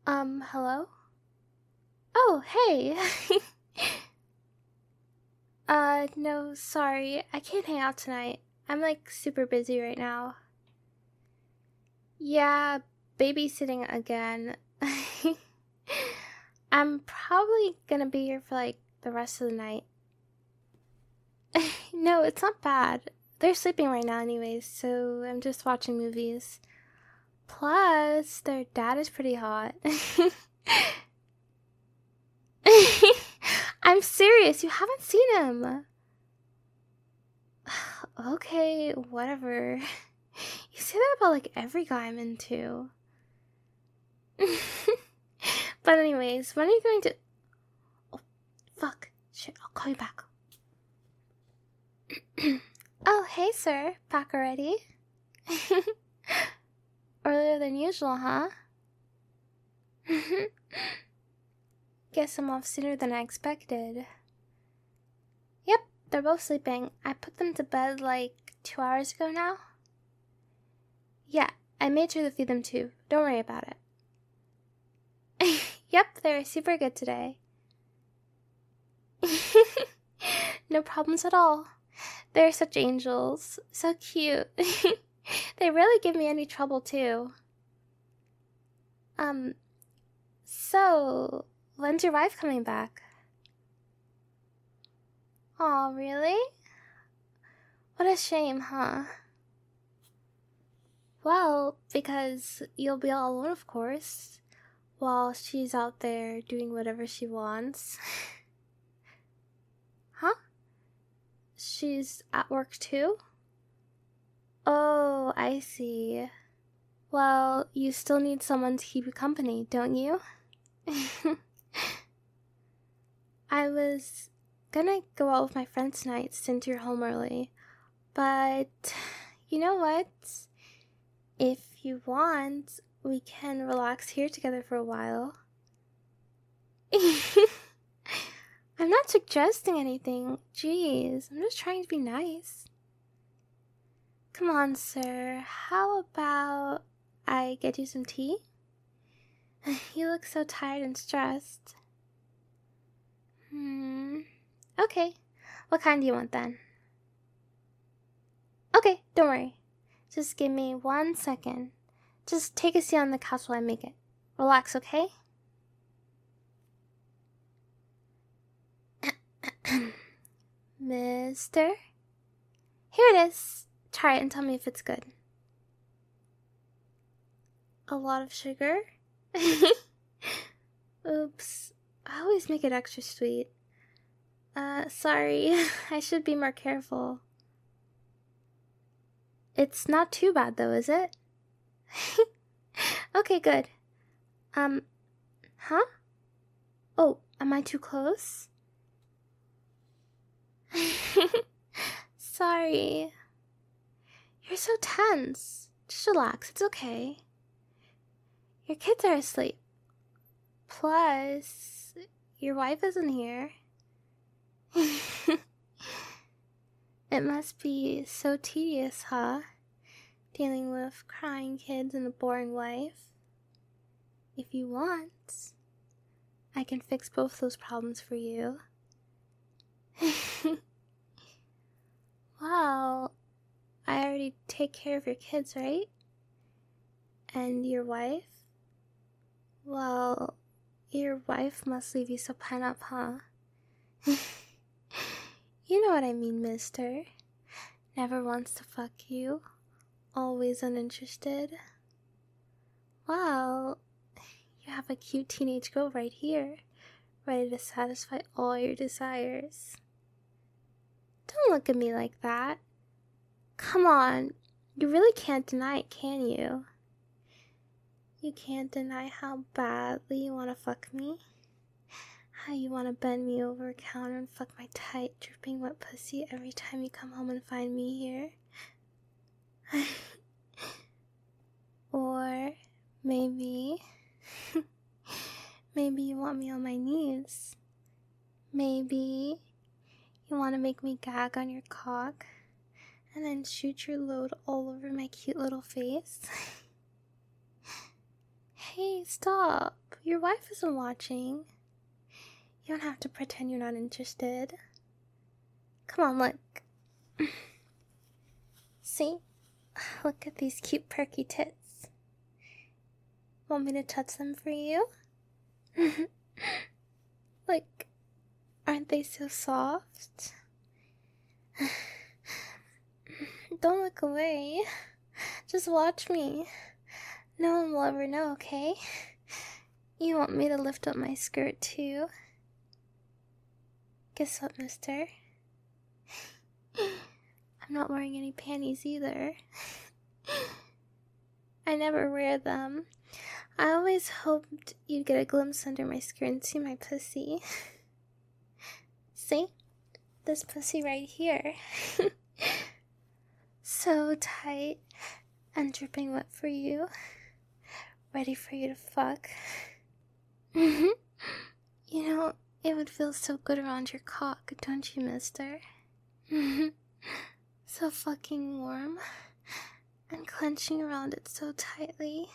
Hello? Oh, hey! No, sorry. I can't hang out tonight. I'm like super busy right now. Yeah, babysitting again. I'm probably gonna be here for like the rest of the night. No, it's not bad. They're sleeping right now, anyways, so I'm just watching movies. Plus, their dad is pretty hot. I'm serious, you haven't seen him. Okay, whatever. You say that about like every guy I'm into. But anyways, when are you going to... Oh, fuck. Shit, I'll call you back. Oh, hey sir. Back already? Earlier than usual, huh? Guess I'm off sooner than I expected. Yep, they're both sleeping. I put them to bed like 2 hours ago now. Yeah, I made sure to feed them too. Don't worry about it. Yep, they're super good today. No problems at all. They're such angels. So cute. They rarely give me any trouble, too. Um, so, when's your wife coming back? Aw, really? What a shame, huh? Well, because you'll be all alone, of course, while she's out there doing whatever she wants. Huh? She's at work too? Oh, I see. Well, you still need someone to keep you company, don't you? I was gonna go out with my friends tonight since you're home early, but you know what? If you want, we can relax here together for a while. I'm not suggesting anything. Jeez, I'm just trying to be nice. Come on, sir. How about I get you some tea? You look so tired and stressed. Okay. What kind do you want then? Okay, don't worry. Just give me 1 second. Just take a seat on the couch while I make it. Relax, okay? Mister? Here it is. Try it and tell me if it's good. A lot of sugar? Oops. I always make it extra sweet. Sorry. I should be more careful. It's not too bad though, is it? Okay, good. Huh? Oh, am I too close? Sorry. You're so tense. Just relax, it's okay. Your kids are asleep. Plus, your wife isn't here. It must be so tedious, huh? Dealing with crying kids and a boring wife. If you want, I can fix both those problems for you. Well, I already take care of your kids, right? And your wife? Well, your wife must leave you so pent up, huh? You know what I mean, mister. Never wants to fuck you. Always uninterested. Well, you have a cute teenage girl right here, ready to satisfy all your desires. Don't look at me like that. Come on, you really can't deny it, can you? You can't deny how badly you want to fuck me. How you want to bend me over a counter and fuck my tight, dripping wet pussy every time you come home and find me here. Or maybe maybe you want me on my knees. Maybe you want to make me gag on your cock and then shoot your load all over my cute little face. Hey, stop. Your wife isn't watching. You don't have to pretend you're not interested. Come on, look. See? Look at these cute perky tits. Want me to touch them for you? Like, aren't they so soft? Don't look away. Just watch me. No one will ever know, okay? You want me to lift up my skirt too? Guess what, mister? I'm not wearing any panties either. I never wear them. I always hoped you'd get a glimpse under my skirt and see my pussy. See? This pussy right here. So tight and dripping wet for you. Ready for you to fuck. You know, it would feel so good around your cock, don't you, mister? So fucking warm. And clenching around it so tightly.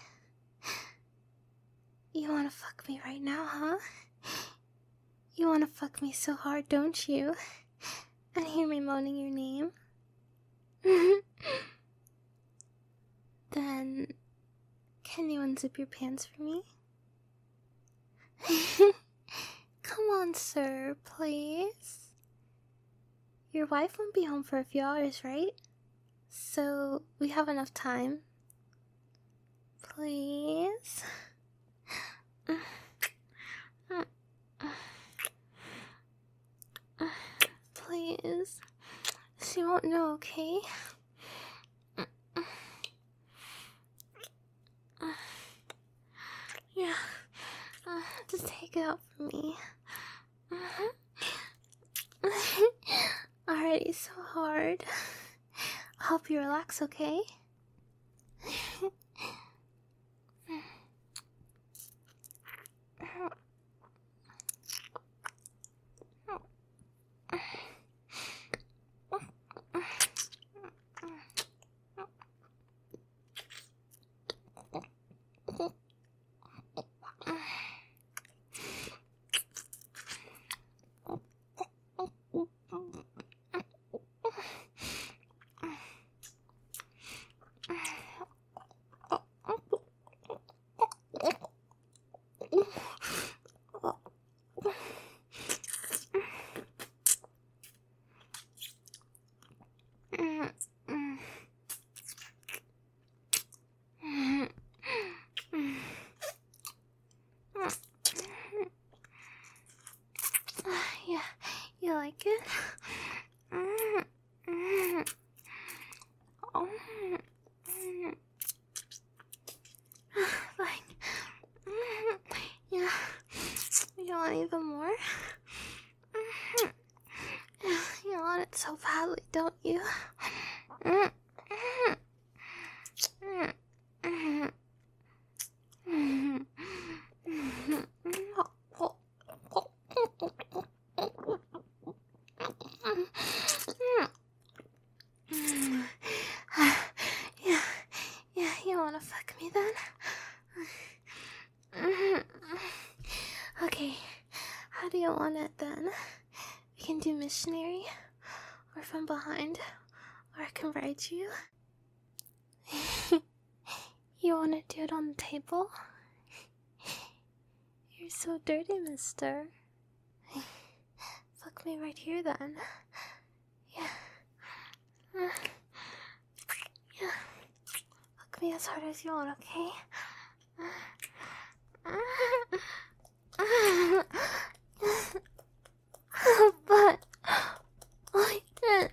You wanna fuck me right now, huh? You wanna fuck me so hard, don't you? And hear me moaning your name? Then, can you unzip your pants for me? Come on, sir, please. Your wife won't be home for a few hours, right? So, we have enough time. Please? Please? She won't know, okay? Yeah. Just take it out for me. Alrighty, so hard. I'll help you relax, okay? Yeah, you like it? Like, yeah, you want even more? You want it so badly, don't you? Yeah, you wanna fuck me then? Okay, how do you want it then? We can do missionary, or from behind, or I can ride you. You wanna do it on the table? You're so dirty, mister. Fuck me right here then. Yeah. Yeah. Fuck me as hard as you want, okay? But I can't.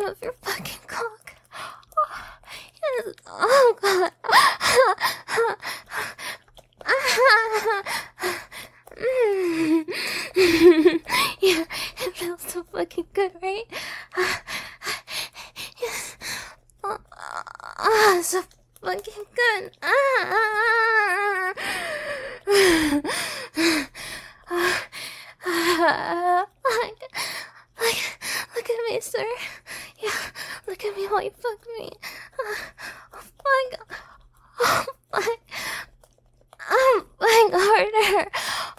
of your fucking cock. Oh, yes. Oh god. Yeah, it feels so fucking good, right? Yes. So fucking good. Look at me, sir. Yeah, look at me while you fuck me. Oh my god. Oh my. I'm playing harder.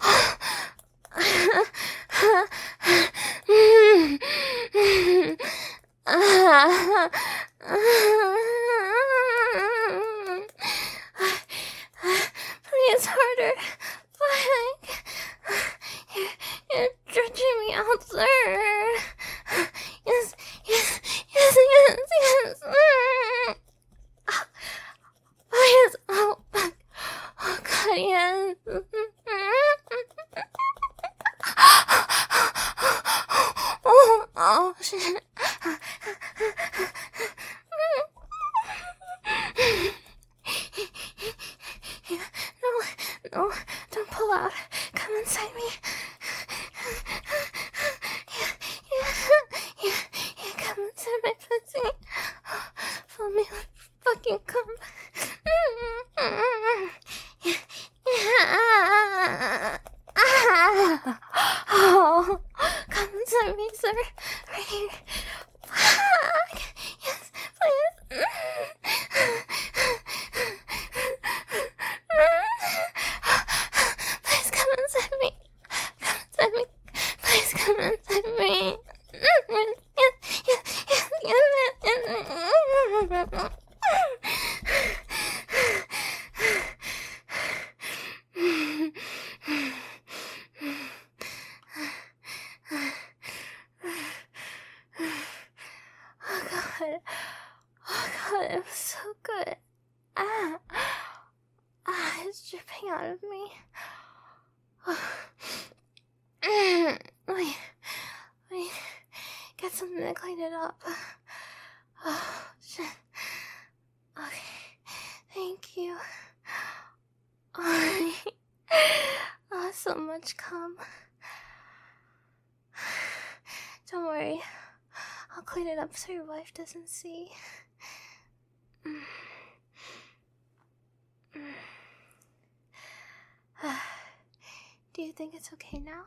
Please harder. Fuck. You're stretching me out, sir. Yes, yes, yes, yes, yes. Oh, yes. Oh, fuck. Oh, God, yes. Oh, shit. No, don't pull out. Come inside me. Yeah, come inside my pussy. Fill me with fucking cum. Oh, come inside me, sir. Right here. Fuck. Yes, please. Please come inside me. Come inside me. Please come inside me. Oh god. Oh god, it was so good. It's dripping out of me. Wait, get something to clean it up. Oh, shit. Okay, thank you. Oh, so much cum. Don't worry, I'll clean it up so your wife doesn't see. Do you think it's okay now?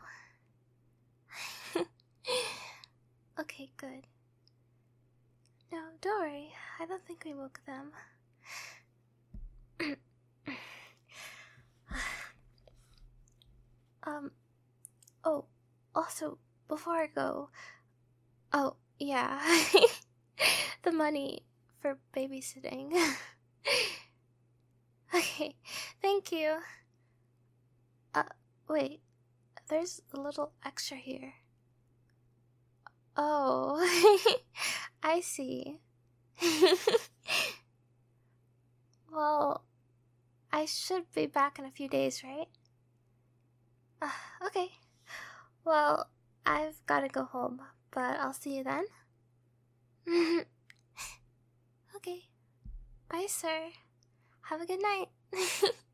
Okay, good. No, don't worry. I don't think we woke them. Oh, also, before I go, oh, yeah, the money for babysitting. Okay, thank you. Wait, there's a little extra here. Oh, I see. Well, I should be back in a few days, right? Okay. Well, I've gotta go home, but I'll see you then. Okay. Bye, sir. Have a good night.